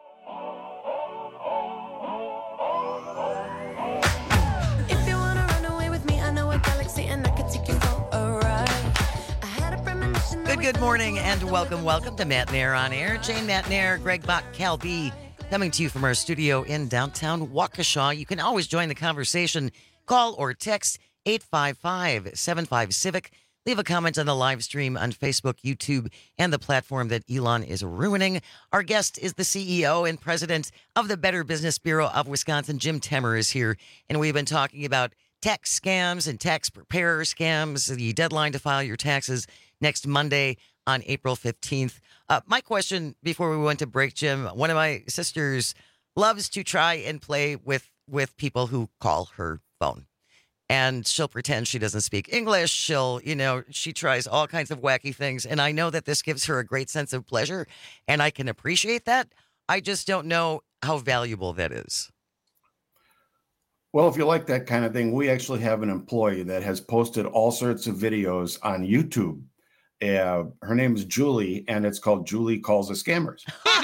If you wanna run away with me, I know a galaxy and I can take you for a ride. I had a premonition. Good morning and welcome to Matt Nair on Air. Jane Matt Nair, Greg Bach, Cal B, coming to you from our studio in downtown Waukesha. You can always join the conversation. Call or text 855-75-CIVIC. Leave a comment on the live stream on Facebook, YouTube, and the platform that Elon is ruining. Our guest is the CEO and president of the Better Business Bureau of Wisconsin. Jim Temmer is here, and we've been talking about tax scams and tax preparer scams. The deadline to file your taxes next Monday on April 15th. My question before we went to break, Jim, one of my sisters loves to try and play with people who call her phone. And she'll pretend she doesn't speak English. She tries all kinds of wacky things. And I know that this gives her a great sense of pleasure, and I can appreciate that. I just don't know how valuable that is. Well, if you like that kind of thing, we actually have an employee that has posted all sorts of videos on YouTube. Her name is Julie, and it's called Julie Calls the Scammers.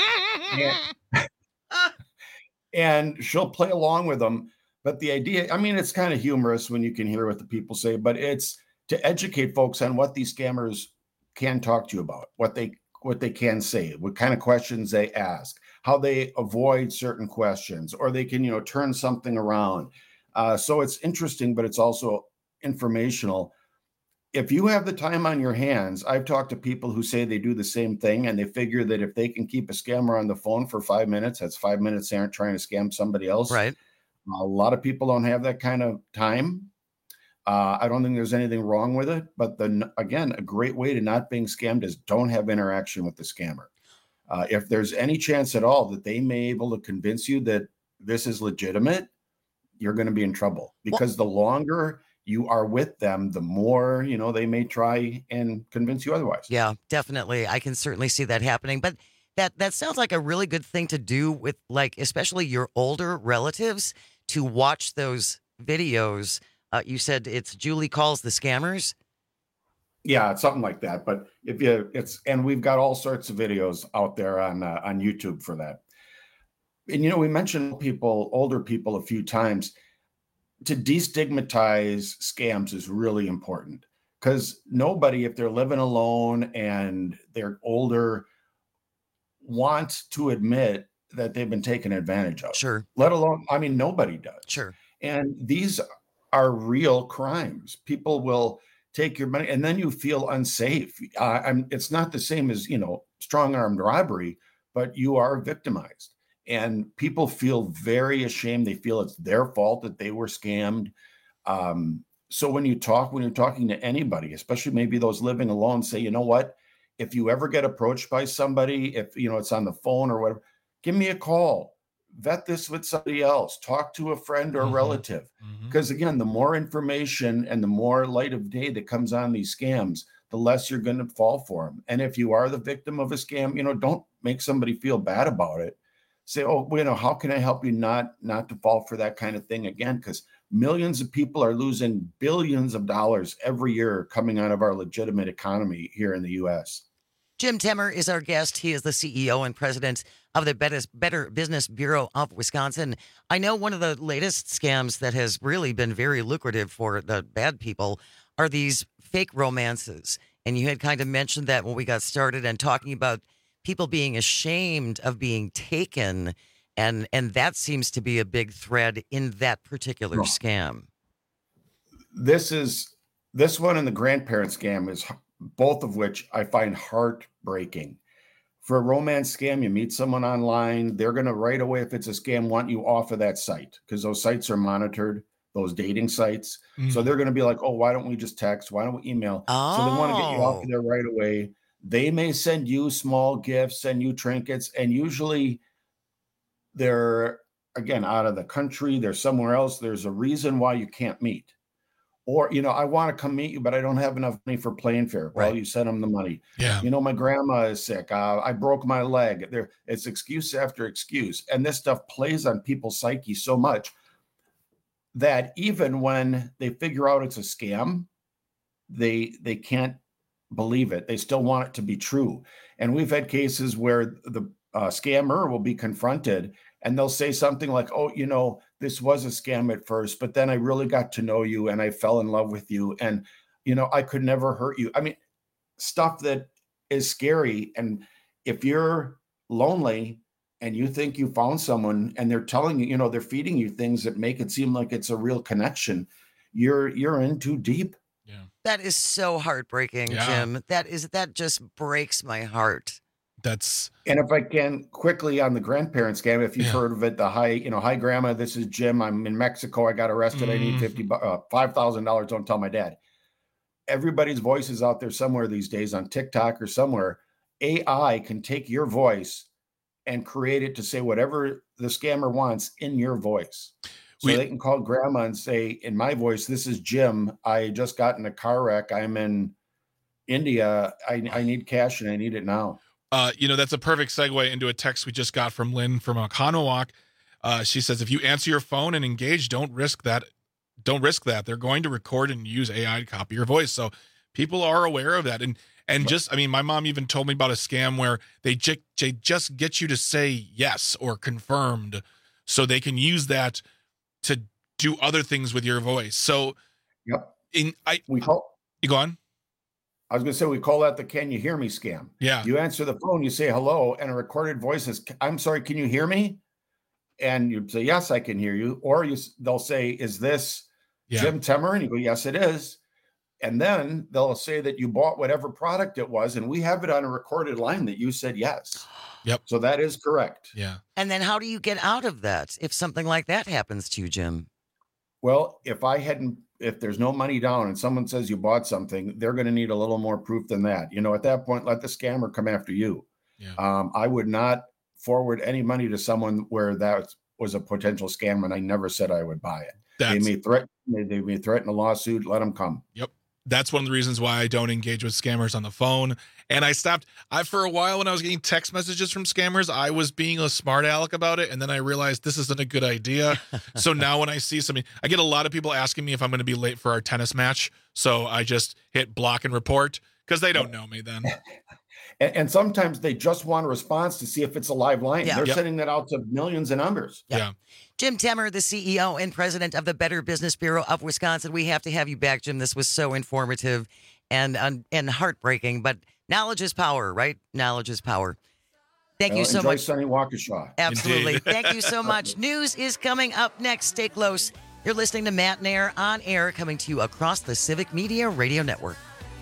And she'll play along with them. But the idea, I mean, it's kind of humorous when you can hear what the people say, but it's to educate folks on what these scammers can talk to you about, what they can say, what kind of questions they ask, how they avoid certain questions, or they can, turn something around. So it's interesting, but it's also informational. If you have the time on your hands, I've talked to people who say they do the same thing, and they figure that if they can keep a scammer on the phone for 5 minutes, that's 5 minutes they aren't trying to scam somebody else. Right. A lot of people don't have that kind of time. I don't think there's anything wrong with it. But again, a great way to not being scammed is don't have interaction with the scammer. If there's any chance at all that they may be able to convince you that this is legitimate, you're going to be in trouble. Because the longer you are with them, the more, they may try and convince you otherwise. Yeah, definitely. I can certainly see that happening. But that sounds like a really good thing to do with, especially your older relatives, to watch those videos. You said it's Julie Calls the Scammers. Yeah, it's something like that. But and we've got all sorts of videos out there on YouTube for that. And, we mentioned older people a few times. To destigmatize scams is really important, because nobody, if they're living alone and they're older, wants to admit that they've been taken advantage of. Sure. Let alone, nobody does. Sure. And these are real crimes. People will take your money and then you feel unsafe. It's not the same as, strong-armed robbery, but you are victimized. And people feel very ashamed. They feel it's their fault that they were scammed. So when you're talking to anybody, especially maybe those living alone, say, you know what? If you ever get approached by somebody, if it's on the phone or whatever, give me a call. Vet this with somebody else. Talk to a friend or a relative. Because again, the more information and the more light of day that comes on these scams, the less you're going to fall for them. And if you are the victim of a scam, don't make somebody feel bad about it. say, oh, how can I help you not to fall for that kind of thing again? Because millions of people are losing billions of dollars every year coming out of our legitimate economy here in the U.S. Jim Temer is our guest. He is the CEO and president of the Better Business Bureau of Wisconsin. I know one of the latest scams that has really been very lucrative for the bad people are these fake romances. And you had kind of mentioned that when we got started and talking about people being ashamed of being taken. And that seems to be a big thread in that particular scam. This one and the grandparent scam is both of which I find heartbreaking. For a romance scam, you meet someone online, they're going to right away, if it's a scam, want you off of that site because those sites are monitored, those dating sites. So they're going to be like, oh, why don't we just text? Why don't we email? So they want to get you off of there right away. They may send you small gifts, send you trinkets, and usually they're, again, out of the country, they're somewhere else. There's a reason why you can't meet. Or, I want to come meet you, but I don't have enough money for plane fare. Well, you send them the money. Yeah. My grandma is sick. I broke my leg. It's excuse after excuse. And this stuff plays on people's psyche so much that even when they figure out it's a scam, they can't believe it. They still want it to be true. And we've had cases where the scammer will be confronted and they'll say something like, oh, this was a scam at first, but then I really got to know you and I fell in love with you. And, I could never hurt you. I mean, stuff that is scary. And if you're lonely and you think you found someone and they're telling you, they're feeding you things that make it seem like it's a real connection, you're in too deep. Yeah. That is so heartbreaking, Jim. That just breaks my heart. And if I can quickly on the grandparent scam, if you've heard of it, the hi grandma, this is Jim. I'm in Mexico. I got arrested. I need $5,000. Don't tell my dad. Everybody's voice is out there somewhere these days on TikTok or somewhere. AI can take your voice and create it to say whatever the scammer wants in your voice. So they can call grandma and say, in my voice, this is Jim. I just got in a car wreck. I'm in India. I need cash and I need it now. That's a perfect segue into a text we just got from Lynn from Oconomowoc. She says, if you answer your phone and engage, don't risk that. They're going to record and use AI to copy your voice. So people are aware of that. And my mom even told me about a scam where they just get you to say yes or confirmed so they can use that to do other things with your voice. So you go on. I was going to say, we call that the "can you hear me" scam. Yeah. You answer the phone, you say hello, and a recorded voice is, I'm sorry, can you hear me? And you say, yes, I can hear you. Or they'll say, is this Jim Temer? And you go, yes, it is. And then they'll say that you bought whatever product it was, and we have it on a recorded line that you said yes. Yep. So that is correct. Yeah. And then how do you get out of that if something like that happens to you, Jim? Well, if there's no money down and someone says you bought something, they're going to need a little more proof than that. At that point, let the scammer come after you. Yeah. I would not forward any money to someone where that was a potential scam, and I never said I would buy it. They may threaten a lawsuit. Let them come. Yep. That's one of the reasons why I don't engage with scammers on the phone. And I stopped. For a while when I was getting text messages from scammers, I was being a smart aleck about it. And then I realized this isn't a good idea. So now when I see something, I get a lot of people asking me if I'm going to be late for our tennis match. So I just hit block and report because they don't know me then. And sometimes they just want a response to see if it's a live line. Yeah. They're sending that out to millions of numbers. Yeah. Jim Temer, the CEO and president of the Better Business Bureau of Wisconsin. We have to have you back, Jim. This was so informative and heartbreaking, but knowledge is power, right? Knowledge is power. Thank you so much. Enjoy sunny Waukesha. Absolutely. Thank you so much. News is coming up next. Stay close. You're listening to Matt and Air on air, coming to you across the Civic Media Radio Network.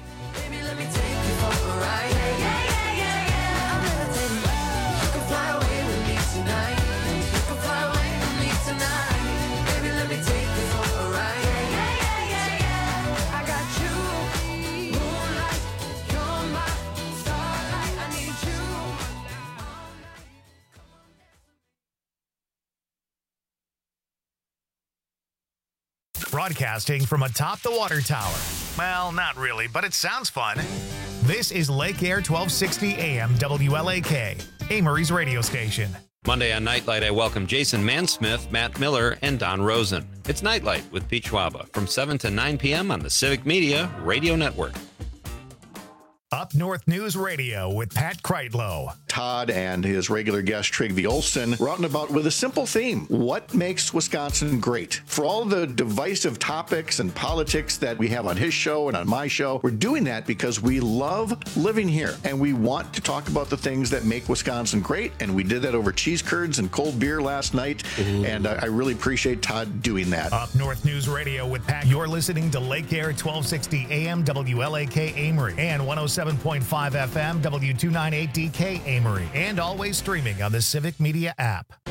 Broadcasting from atop the water tower. Well, not really, but it sounds fun. This is Lake Air 1260 AM WLAK, Amory's radio station. Monday on Nightlight, I welcome Jason Mansmith, Matt Miller, and Don Rosen. It's Nightlight with Pete Schwaba from 7 to 9 p.m. on the Civic Media Radio Network. Up North News Radio with Pat Kreitlow. Todd and his regular guest Trygve Olsen were out and about with a simple theme. What makes Wisconsin great? For all the divisive topics and politics that we have on his show and on my show, we're doing that because we love living here and we want to talk about the things that make Wisconsin great. And we did that over cheese curds and cold beer last night. And I really appreciate Todd doing that. Up North News Radio with Pat. You're listening to Lake Air 1260 AM WLAK Amory and 107.5 FM W298DK Amory, and always streaming on the Civic Media app.